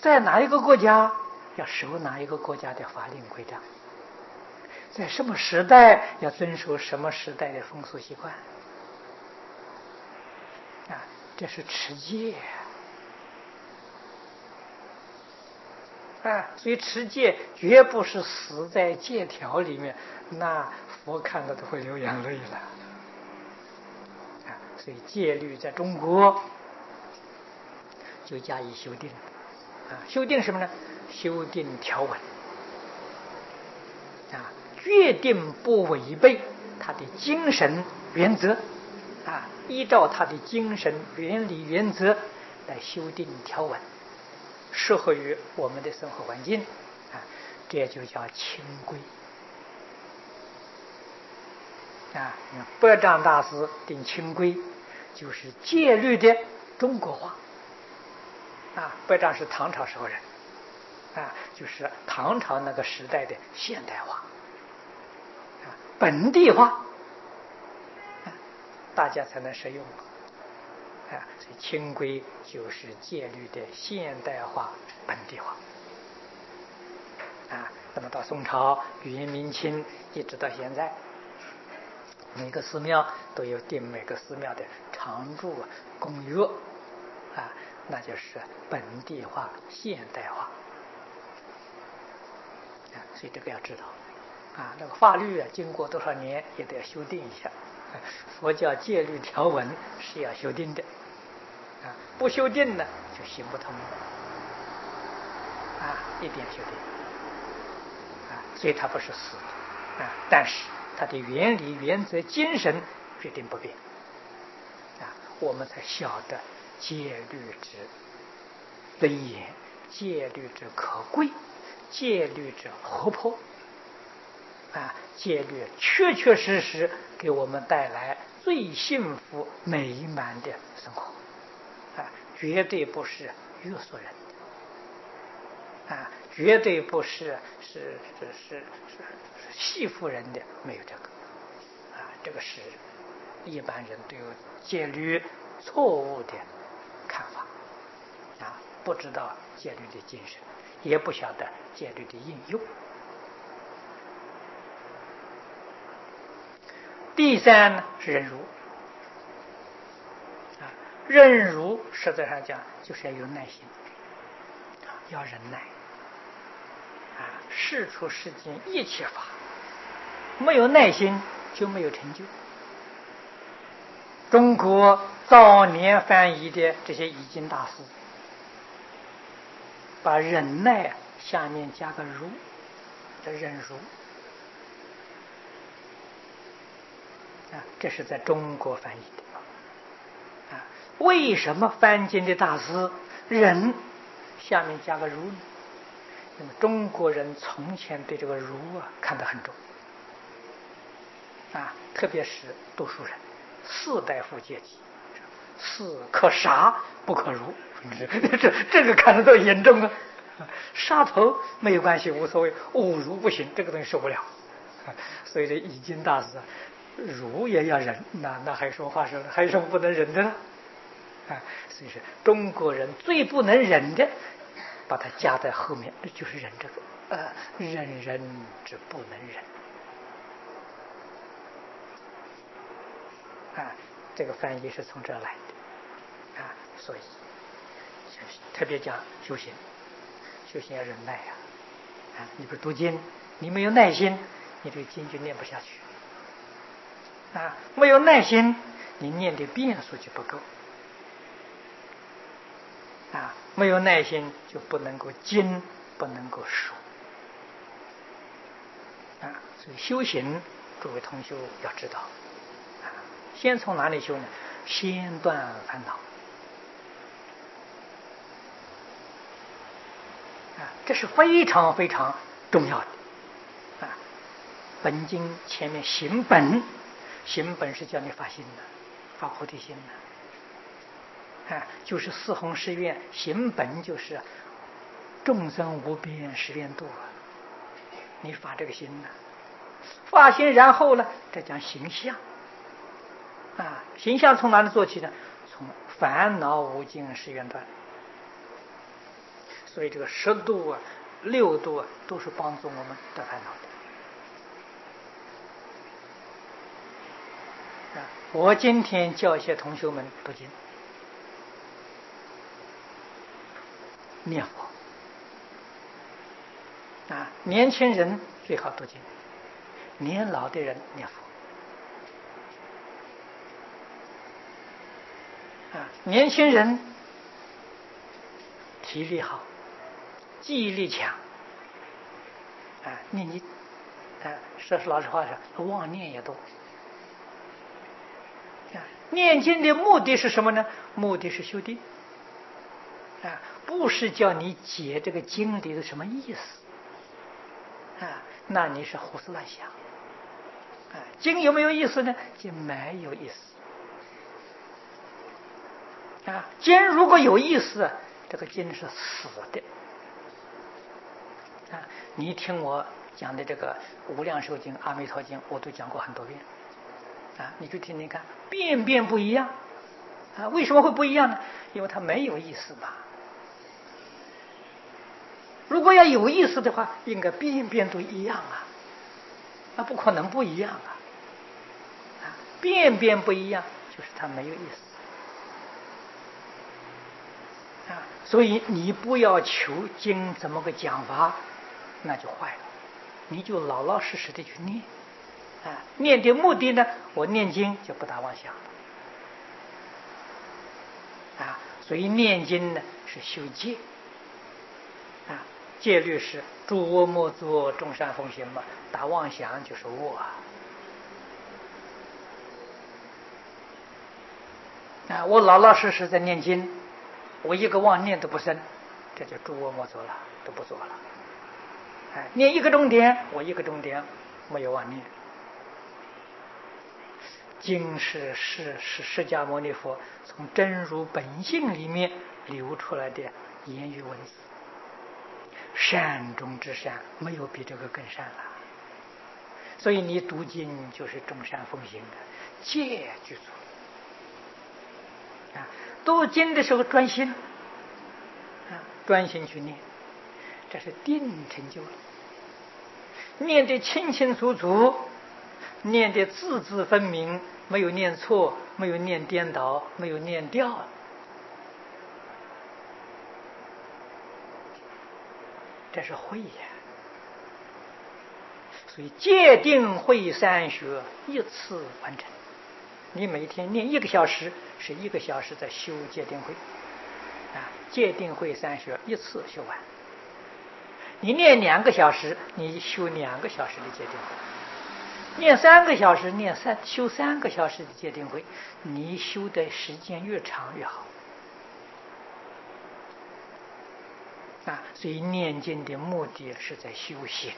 在哪一个国家要守哪一个国家的法令规章，在什么时代要遵守什么时代的风俗习惯啊，这是持戒啊。所以持戒绝不是死在戒条里面，那佛看了都会流眼泪了啊。所以戒律在中国就加以修订啊。修订什么呢？修订条文啊，决定不违背它的精神原则啊，依照它的精神原理原则来修订条文，适合于我们的生活环境啊，这就叫清规啊。百丈大师定清规，就是戒律的中国化啊。百丈是唐朝时候人啊，就是唐朝那个时代的现代化啊，本地化啊，大家才能适用啊。所以清规就是戒律的现代化本地化啊。那么到宋朝、元、明清一直到现在，每个寺庙都有定每个寺庙的常住公约啊，那就是本地化、现代化啊。所以这个要知道啊，那个法律啊，经过多少年也得要修订一下。佛教戒律条文是要修订的啊，不修订呢就行不通啊，一定要修订啊。所以它不是死的啊，但是它的原理、原则、精神决定不变啊，我们才晓得戒律之尊严，戒律之可贵，戒律之活泼啊，戒律确确实实给我们带来最幸福美满的生活啊，绝对不是约束人的啊，绝对不是欺负人的，没有这个啊。这个是一般人对戒律错误的看法啊，不知道戒律的精神，也不晓得戒律的应用。第三呢是忍辱啊，忍辱实在上讲就是要有耐心，要忍耐啊，事出世间一切法，没有耐心就没有成就。中国早年翻译的这些译经大师，把忍耐下面加个辱，这忍辱啊，这是在中国翻译的啊。为什么翻经的大师忍下面加个辱呢？那么中国人从前对这个儒啊看得很重啊，特别是读书人，士大夫阶级，士可杀不可辱，这个看得多严重啊！杀头没有关系，无所谓，侮辱不行，这个东西受不了。所以这易经大师啊，辱也要忍，那还说话说，还有什么不能忍的呢？啊，所以说中国人最不能忍的，把它加在后面，就是忍这个，忍人之不能忍。啊，这个翻译是从这儿来的啊，所以特别讲修行，修行要忍耐啊！你不是读经，你没有耐心，你这个经就念不下去啊！没有耐心，你念的遍数就不够啊！没有耐心就不能够精，不能够熟啊！所以修行，诸位同学要知道啊，先从哪里修呢？先断烦恼啊，这是非常非常重要的啊。本经前面行本，行本是叫你发心的，发菩提心的啊，就是四弘誓愿，行本就是众生无边誓愿度啊，你发这个心呢，发心，然后呢，再讲行相啊，行相从哪里做起呢？从烦恼无尽誓愿断。 所以这个10度啊、6度啊，都是帮助我们得烦恼的。我今天教一些同学们读经、念佛年轻人最好读经，年老的人念佛年轻人体力好，记忆力强你说老实话是妄念也多念经的目的是什么呢？目的是修定不是叫你解这个经里的什么意思那你是胡思乱想经有没有意思呢？经没有意思经如果有意思，这个经是死的你听我讲的这个无量寿经、阿弥陀经，我都讲过很多遍你去听听看，遍遍不一样为什么会不一样呢？因为它没有意思嘛。如果要有意思的话，应该遍遍都一样那不可能不一样遍遍不一样，就是它没有意思所以你不要求经怎么个讲法，那就坏了。你就老老实实的去念念的目的呢，我念经就不打妄想所以念经呢是修戒戒律是诸恶莫作，众善奉行嘛，打妄想就是恶我老老实实在念经，我一个妄念都不生，这就诸恶莫作了，都不做了念一个钟点，我一个钟点没有妄念。经是释迦牟尼佛从真如本性里面流出来的言语文字，善中之善，没有比这个更善了。所以你读经就是众善奉行的，戒具足读经的时候专心专心去念，这是定成就了。念得清清楚楚，念得字字分明，没有念错，没有念颠倒，没有念掉这是慧所以戒定慧三学一次完成。你每天念1个小时，是1个小时在修戒定慧戒定慧三学一次修完。你念2个小时，你修2个小时的戒定慧；念3个小时，修3个小时的戒定慧。你修的时间越长越好所以念经的目的是在修行。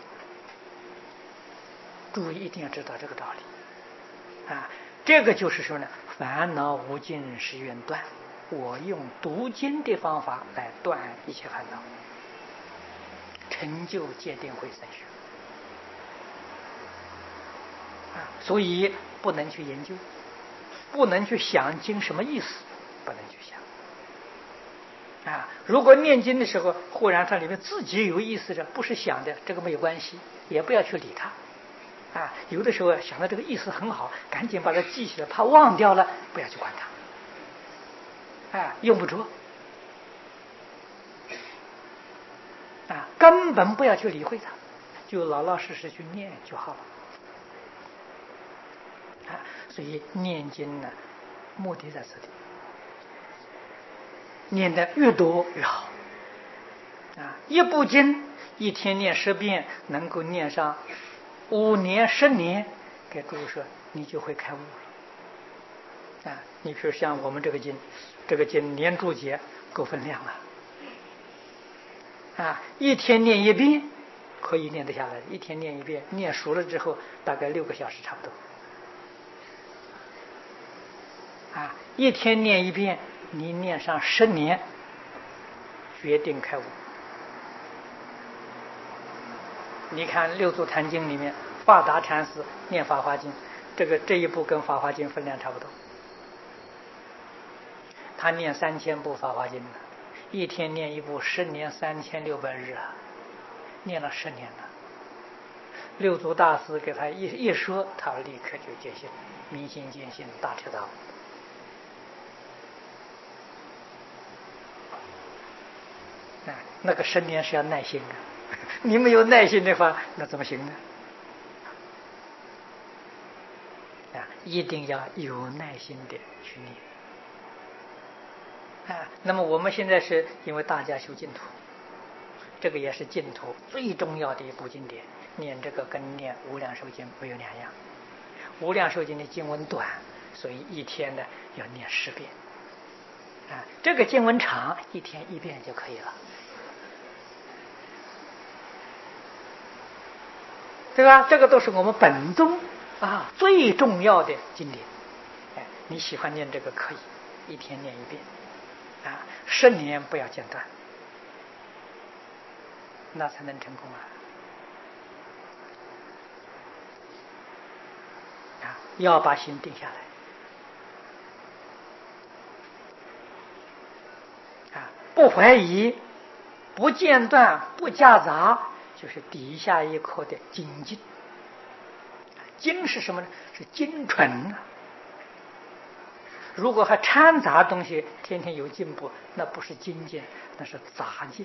注意一定要知道这个道理这个就是说呢，烦恼无尽誓愿断，我用读经的方法来断一切烦恼，成就戒定慧三学所以不能去研究，不能去想经什么意思，不能去想如果念经的时候忽然它里面自己有意思的，不是想的，这个没有关系，也不要去理它有的时候想到这个意思很好，赶紧把它记起来，怕忘掉了，不要去管它用不着根本不要去理会它，就老老实实去念就好了所以念经呢，目的在这里，念得越多越好一部经一天念10遍，能够念上5年10年，给诸位说你就会开悟了你比如像我们这个经年注解够分量了一天念1遍可以念得下来，一天念1遍，念熟了之后大概6个小时差不多一天念1遍，你念上10年，决定开悟。你看《六祖坛经》里面，法达禅师念《法华经》，这一部跟《法华经》分量差不多。他念3000部《法华经》 一天念一部，10年3600日啊，念了10年了。六祖大师给他一说，他立刻就坚信，明心见性，大彻大悟。那个10年是要耐心的，你没有耐心的话，那怎么行呢？一定要有耐心的去念。那么我们现在是因为大家修净土，这个也是净土最重要的一部经典，念这个跟念无量寿经没有两样。无量寿经的经文短，所以一天呢要念10遍。这个经文长，一天1遍就可以了，对吧？这个都是我们本宗最重要的经典。你喜欢念这个可以，一天念1遍，10年不要间断，那才能成功要把心定下来不怀疑，不间断，不夹杂，就是底下一颗的精进。精是什么呢？是精纯如果还掺杂东西，天天有进步，那不是精进，那是杂进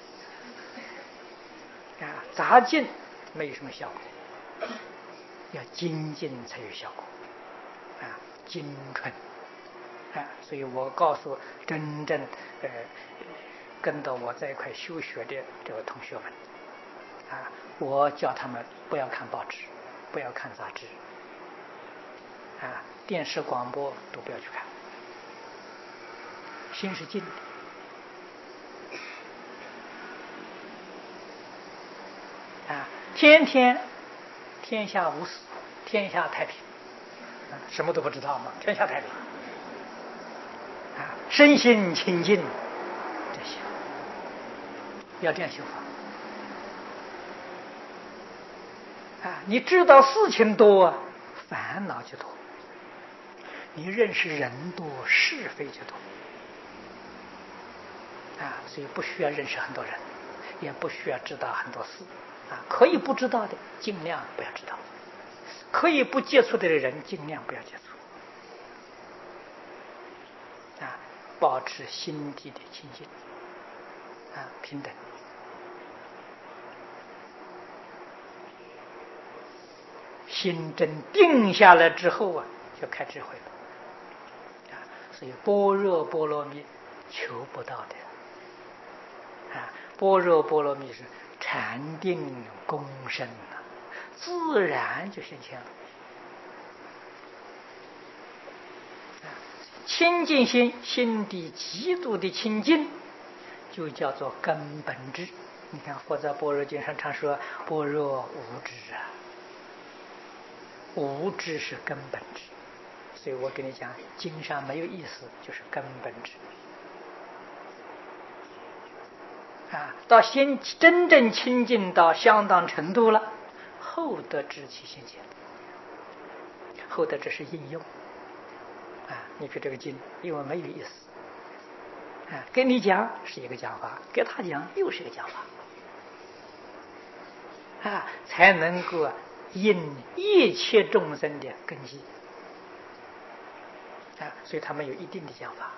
杂进没有什么效果，要精进才有效果精纯所以我告诉真正跟到我在一块修学的这个同学们我叫他们不要看报纸，不要看杂志电视广播都不要去看，心是静的天天天下无事，天下太平什么都不知道嘛，天下太平身心清净，这些要这样修法你知道事情多烦恼就多，你认识人多是非就多所以不需要认识很多人，也不需要知道很多事可以不知道的尽量不要知道，可以不接触的人尽量不要接触保持心地的清净平等。心真定下来之后就开智慧了所以般若波罗蜜求不到的般若波罗蜜是禅定共生自然就现前了清净心，心地极度的清净，就叫做根本智。你看佛在般若经上常说般若无智无智是根本智，所以我跟你讲经上没有意思，就是根本智到心真正清净到相当程度了，后得知其现前。后得这是应用你给这个经因为没有意思跟你讲是一个讲法，给他讲又是一个讲法才能够引一切众生的根基所以他们有一定的讲法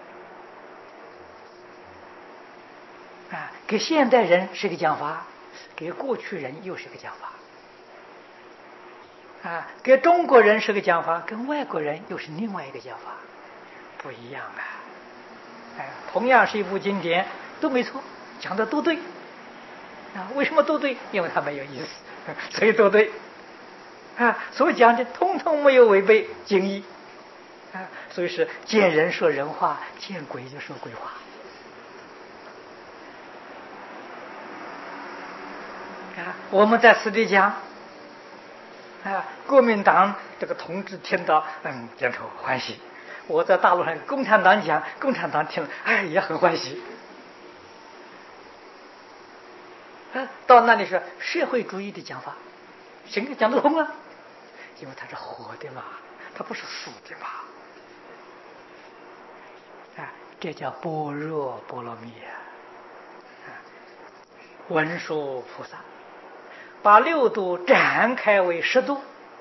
给现代人是个讲法，给过去人又是个讲法给中国人是个讲法，跟外国人又是另外一个讲法，不一样同样是一部经典都没错，讲的都对为什么都对？因为它没有意思所以都对所讲的通通没有违背经义所以是见人说人话，见鬼就说鬼话我们在此地讲国民党这个同志听到点头欢喜，我在大陆上共产党讲，共产党听了也很欢喜到那里是社会主义的讲法，行讲得通因为它是活的嘛，它不是死的嘛这叫般若波罗蜜文殊菩萨把六度展开为十度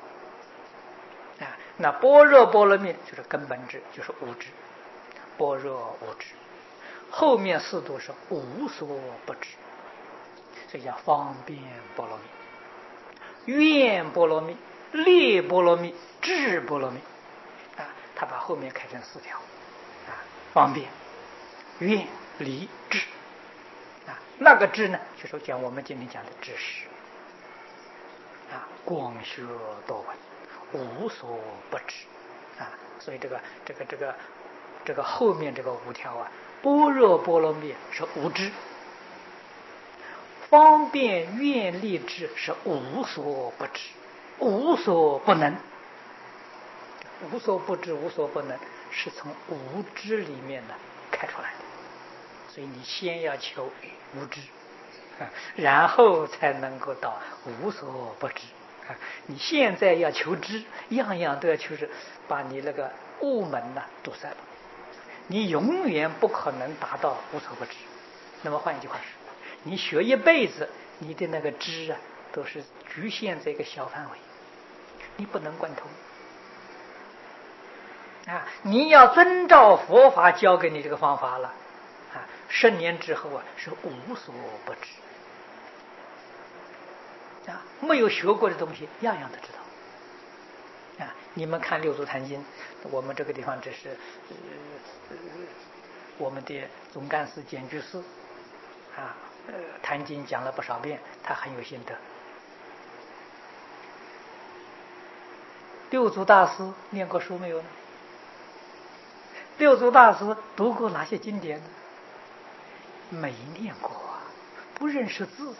那般若波罗蜜就是根本智，就是无智，般若无智。后面四度是无所不知，所以叫方便波罗蜜、愿波罗蜜、力波罗蜜、智波罗蜜他把后面开成四条方便、愿、力、智那个智呢，就是讲我们今天讲的知识广学多闻，无所不知所以这个后面这个五条般若波罗蜜是无知，方便愿力智是无所不知，无所不能。无所不知无所不能是从无知里面开出来的，所以你先要求无知然后才能够到无所不知你现在要求知，样样都要求知，把你那个悟门堵塞了，你永远不可能达到无所不知。那么换一句话说，你学一辈子，你的那个知都是局限在一个小范围，你不能贯通你要遵照佛法教给你这个方法了10年之后是无所不知没有学过的东西样样都知道你们看六祖坛经，我们这个地方只是我们的总干事简居士坛经讲了不少遍，他很有心得。六祖大师念过书没有呢？六祖大师读过哪些经典呢？没念过不认识字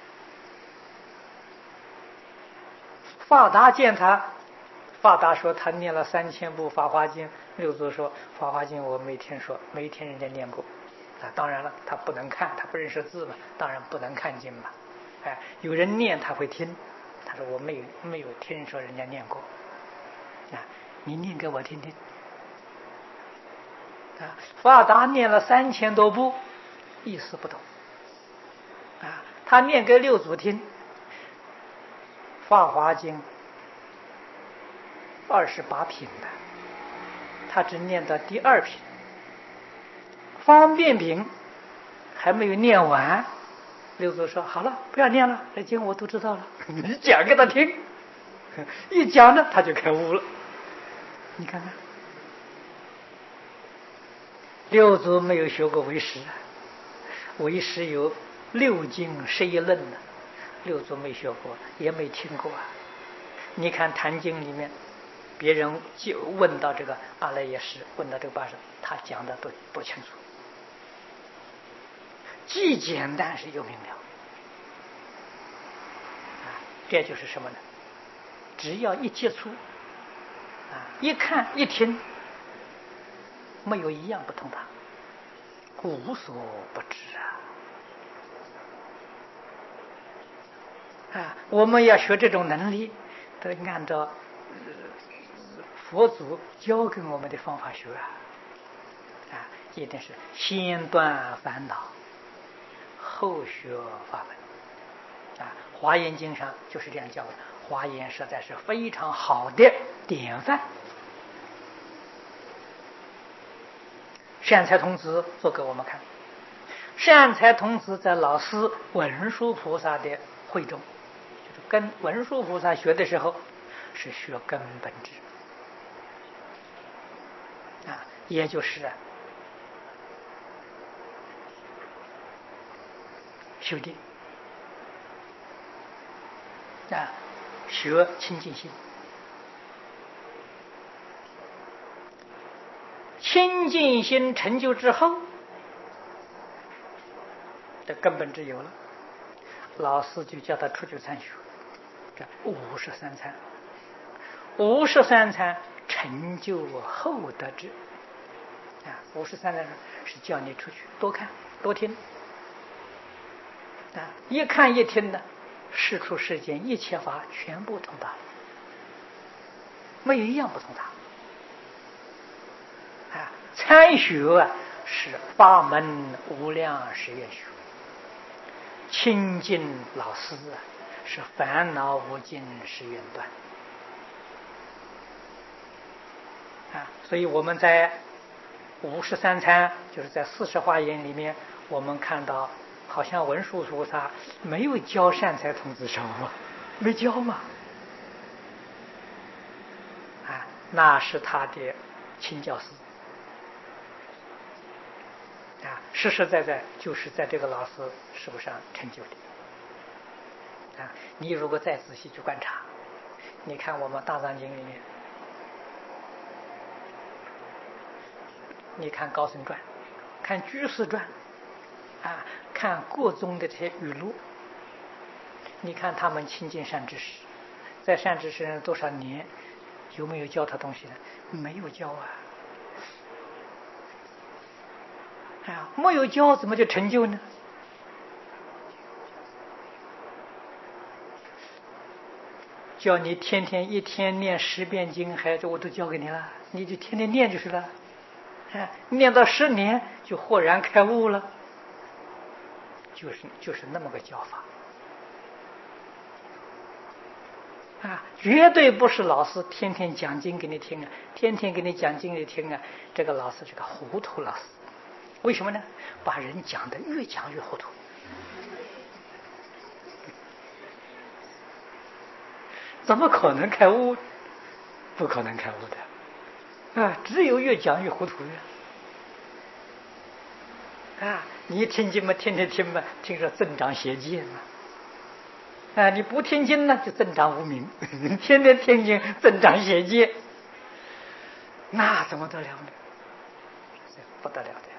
法达见他，法达说他念了3000部法华经，六祖说法华经我没听说，没听人家念过当然了，他不能看，他不认识字嘛，当然不能看经嘛有人念他会听，他说我没有听说人家念过你念给我听听法达念了3000多部，意思不懂他念给六祖听，法华经28品的，他只念到第2品，方便品还没有念完，六祖说好了，不要念了，这经我都知道了你讲给他听，一讲呢他就开悟了。你看看六祖没有学过唯识，唯识有6经11论的，六祖没学过，也没听过你看坛经里面别人就问到这个阿赖耶识，问到这个八识，他讲的都清楚，既简单是又明了这就是什么呢？只要一接触一看一听，没有一样不通达，无所不知我们要学这种能力，都按照佛祖教给我们的方法学一定是先断烦恼，后学法门华严经上就是这样教的，华严实在是非常好的典范。善财童子做给我们看，善财童子在老师文殊菩萨的会中，就是跟文殊菩萨学的时候是学根本智也就是修定学清净心。清净心成就之后，这根本智有了，老师就叫他出去参学，这53参，53参成就后得智53参是叫你出去多看多听一看一听呢，世出世间一切法全部通达，没有一样不通达参学是法门无量誓愿学，亲近老师是烦恼无尽誓愿断所以我们在53参，就是在40华严里面，我们看到好像文殊菩萨没有教善财童子手嘛，没教嘛那是他的亲教师实实在在就是在这个老师师傅上成就的你如果再仔细去观察，你看我们大藏经里面，你看高僧传，看居士传看各宗的这些语录，你看他们亲近善知识，在善知识人多少年，有没有教他东西呢？没有教没有教怎么就成就呢？叫你天天一天念10遍经，还我都教给你了，你就天天念就是了念到10年就豁然开悟了，就是那么个教法绝对不是老师天天讲经给你听天天给你讲经给你听这个老师是个糊涂老师。为什么呢？把人讲得越讲越糊涂。怎么可能开悟？不可能开悟的只有越讲越糊涂你听经嘛，天天听嘛，听说增长邪见嘛你不听经呢就增长无明天天听经增长邪见，那怎么得了呢？不得了的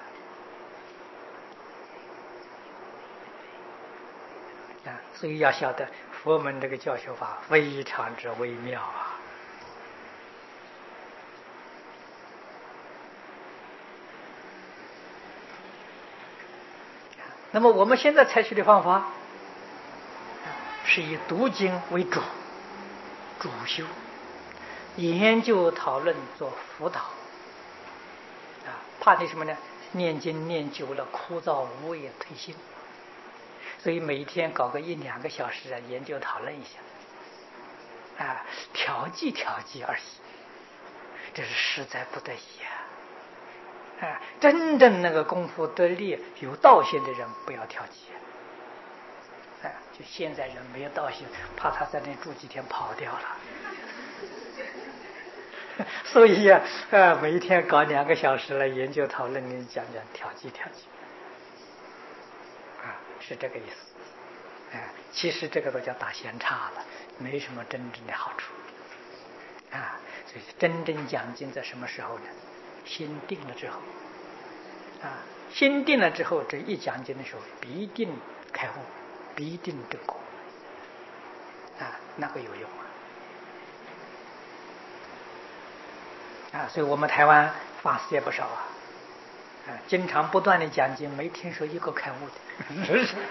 所以要晓得佛门这个教学法非常之微妙那么我们现在采取的方法是以读经为主修，研究讨论做辅导怕你什么呢？念经念久了枯燥无味退心，所以每天搞个1-2个小时研究讨论一下调剂而已，这是实在不得已真正那个功夫得力有道心的人不要调剂就现在人没有道心，怕他在那住几天跑掉了所以每一天搞2个小时来研究讨论，你讲调剂是这个意思其实这个都叫打闲岔了，没什么真正的好处所以真正讲经在什么时候呢？心定了之后心定了之后，这一讲经的时候必定开悟，必定正果那个有用所以我们台湾法师也不少经常不断的讲经，没听说一个开悟的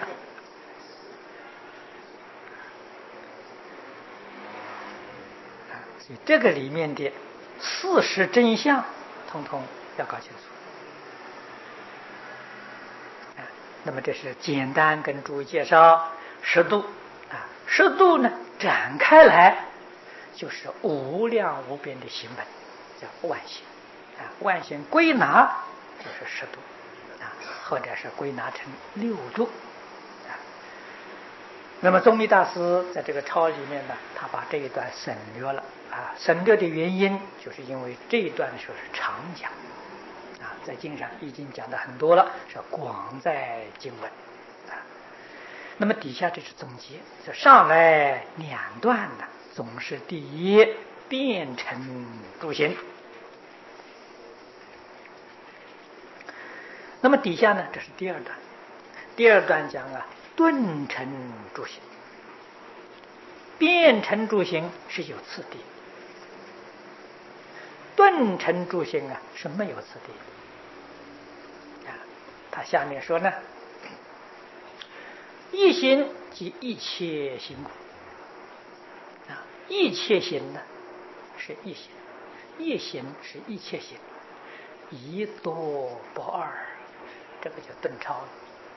所以这个里面的事实真相统统要搞清楚那么这是简单跟诸位介绍10度10度呢展开来就是无量无边的行门，叫万行万行归纳就是10度或者是归纳成6度那么宗密大师在这个抄里面呢，他把这一段省略了省略的原因就是因为这一段的时候是常讲在经上已经讲的很多了，是广在经文那么底下这是总结，这上来2段呢总是第一变成诸行，那么底下呢这是第2段，第2段讲顿成诸行，变成诸行是有次第，顿成诸行是没有次第他下面说呢，一行即一切行故一切行呢是一行，一行是一切行， 一多不二，这个就顿超了。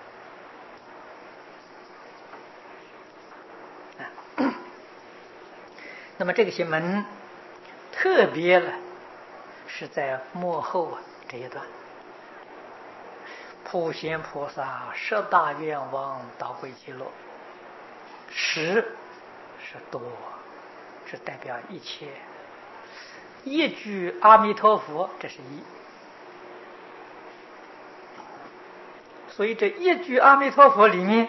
那么这个行门特别了，是在末后这一段，普贤菩萨十大愿望导归极乐，十是多，是代表一切。一句阿弥陀佛，这是一，所以这一句阿弥陀佛里面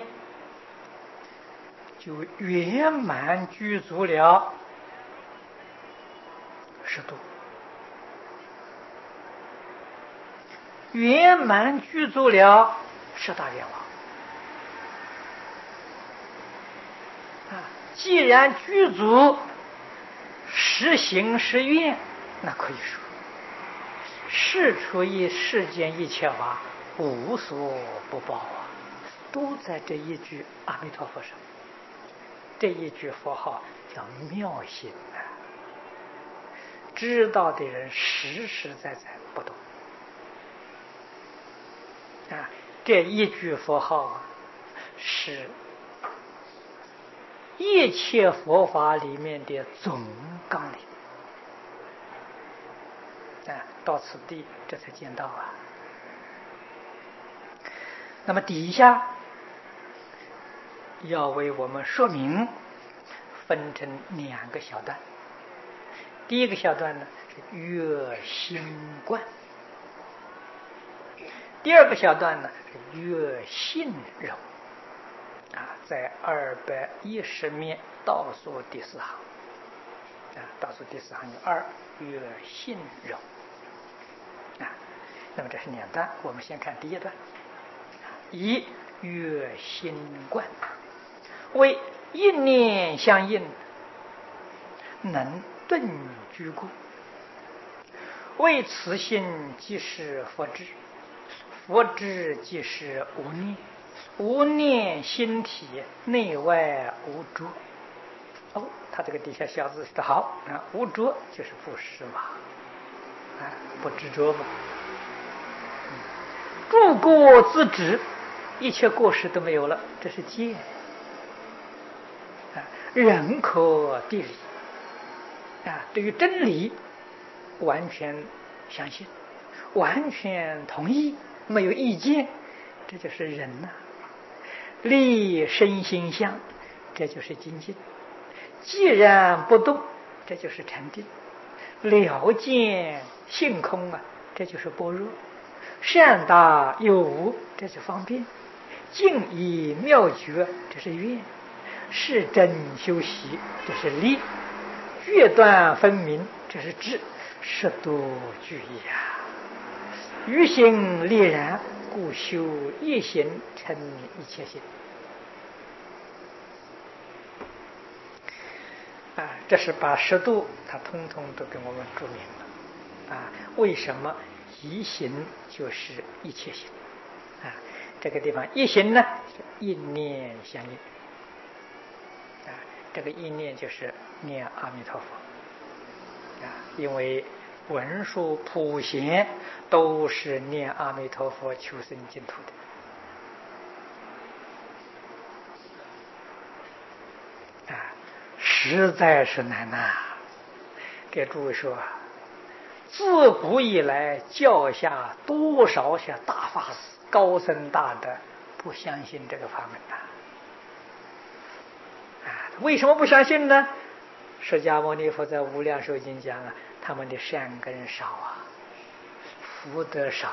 就圆满具足了十度，圆满具足了十大愿望。既然具足十行十愿，那可以说是出于世间一切法无所不包啊，都在这一句阿弥陀佛上。这一句佛号叫妙心啊，知道的人实实在在不懂啊。这一句佛号是一切佛法里面的总纲领啊。到此地这才见到啊。那么底下要为我们说明，分成两个小段。第一个小段呢是悦心观，第二个小段呢是悦信容啊，在210面倒数第4行啊，倒数第4行有2悦信容啊。那么这是两段，我们先看第一段。一悦心观，为一念相应，能顿居故，为此心即是佛智，佛智即是无念，无念心体内外无着。哦，他这个底下小字写得好啊，无着就是不失嘛，啊，不执着嘛。诸过自止，一切过失都没有了，这是戒啊。人可地理啊，对于真理完全相信，完全同意，没有意见，这就是人呐。立身心相，这就是精进。既然不动，这就是禅定。了见性空啊，这就是般若。善达有无，这是方便。静以妙觉，这是愿。是真修习，这是力。决断分明，这是智。十度具一啊，于心力然，故修一心成一切心啊。这是把十度它通通都给我们注明了啊。为什么一心就是一切心啊？这个地方一心呢，一念相应啊。这个一念就是念阿弥陀佛啊，因为文殊普贤都是念阿弥陀佛求生净土的啊，实在是难呐。给诸位说，自古以来教下多少些大法师、高僧大德不相信这个法门呐？啊，为什么不相信呢？释迦牟尼佛在无量寿经讲啊，他们的善根少啊，福德少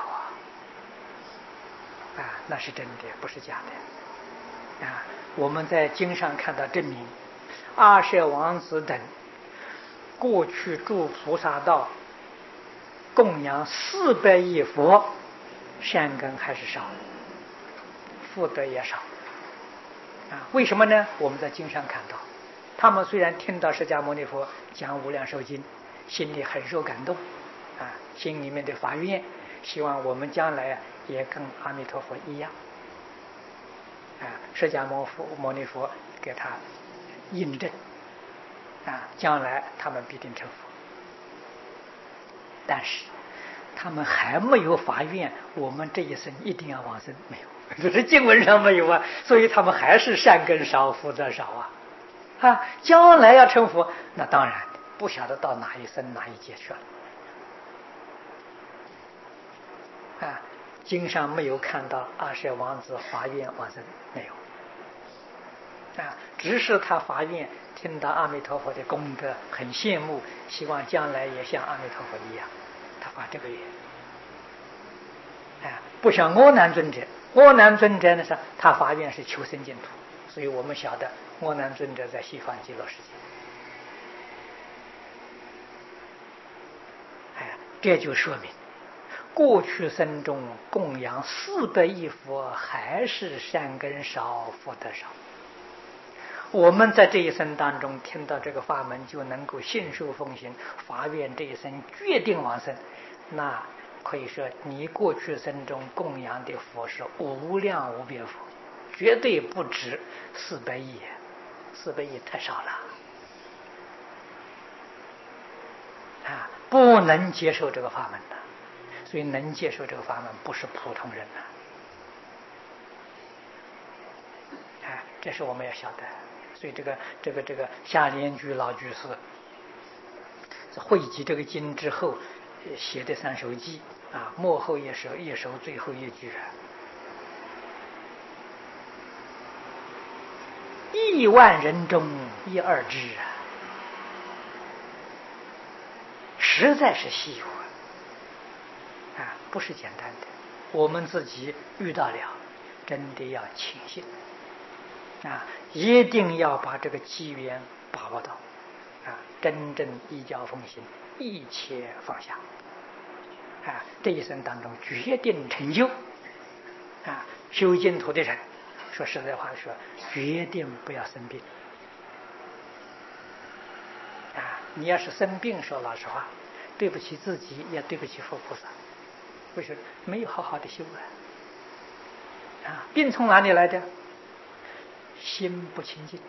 啊，那是真的，不是假的啊。我们在经上看到证明，阿舍王子等过去住菩萨道，供养400亿佛，善根还是少，福德也少啊。为什么呢？我们在经上看到，他们虽然听到释迦牟尼佛讲无量寿经，心里很受感动啊，心里面的发愿，希望我们将来也跟阿弥陀佛一样啊。释迦牟尼佛给他印证啊，将来他们必定成佛。但是他们还没有发愿，我们这一生一定要往生，没有，这是经文上没有啊，所以他们还是善根少，福德少啊，将来要成佛，那当然不晓得到哪一生哪一劫去了经上没有看到阿舍王子发愿往生，没有只是他发愿听到阿弥陀佛的功德，很羡慕，希望将来也像阿弥陀佛一样，他发这个愿不像阿难尊者，阿难尊者呢是他发愿是求生净土，所以我们晓得阿难尊者在西方极乐世界这就说明过去生中供养400亿佛还是善根少，福德少。我们在这一生当中听到这个法门，就能够信受奉行，发愿这一生决定往生，那可以说你过去生中供养的佛是无量无边佛，绝对不止400亿，400亿太少了不能接受这个法门的，所以能接受这个法门不是普通人这是我们要晓得。所以这个夏莲居老居士汇集这个经之后写的3首偈末后一首，最后一句亿万人中一二知实在是稀有不是简单的。我们自己遇到了，真的要庆幸一定要把这个机缘把握到真正依教奉行，一切放下这一生当中决定成就修净土的人，说实在话说，决定不要生病你要是生病，说老实话，对不起自己，也对不起佛菩萨。为什么？没有好好的修病从哪里来的？心不清净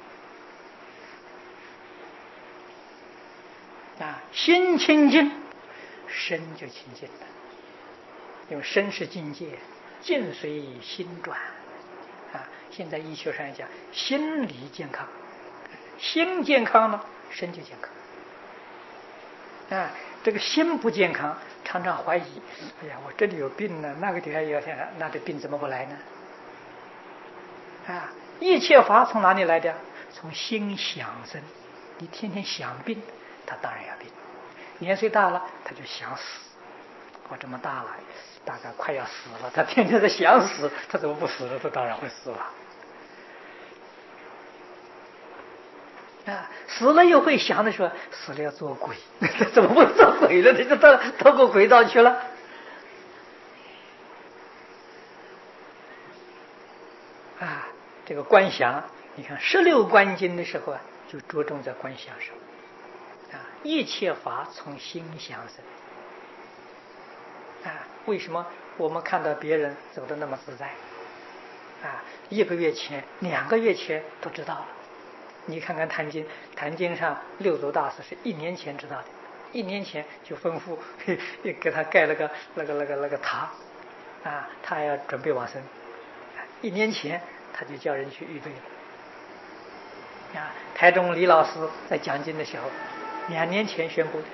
心清净，身就清净了。因为身是境界，境随心转现在医学上讲，心理健康，心健康了，身就健康这个心不健康，常常怀疑，哎呀，我这里有病呢，那个地方有，那这病怎么不来呢？一切法从哪里来的？从心想生。你天天想病，他当然要病。年岁大了，他就想死。我这么大了，大概快要死了，他天天在想死，他怎么不死了？他当然会死了。死了又会想的说，死了要做鬼，怎么不做鬼了？他就到过鬼道去了。这个观想，你看16观经的时候就着重在观想上一切法从心想生为什么我们看到别人走得那么自在1个月前、2个月前都知道了。你看看坛经上六祖大师是1年前知道的，1年前就吩咐给他盖了个那个塔他要准备往生，1年前他就叫人去预备了台中李老师在讲经的时候2年前宣布的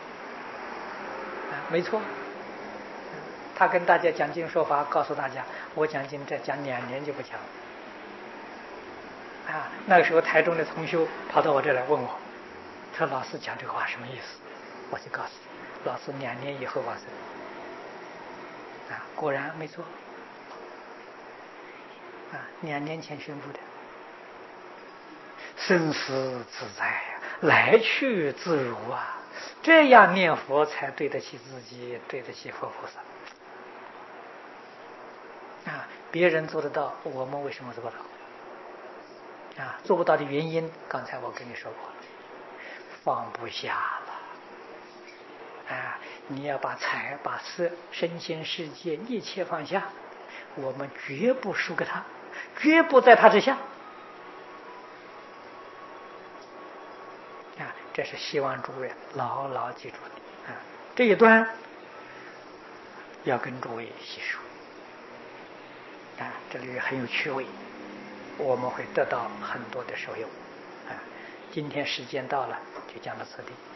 没错。他跟大家讲经说法，告诉大家我讲经再讲2年就不讲了那个时候台中的同修跑到我这来问我，他说老师讲这个话什么意思？我就告诉他，老师2年以后往生果然没错2年前宣布的。生死自在来去自如这样念佛才对得起自己，对得起佛菩萨别人做得到，我们为什么做不到做不到的原因，刚才我跟你说过了，放不下了你要把身心世界一切放下，我们绝不输给他，绝不在他之下这是希望诸位牢牢记住的这一段要跟诸位细说。这里很有趣味，我们会得到很多的受用。今天时间到了，就讲到此地。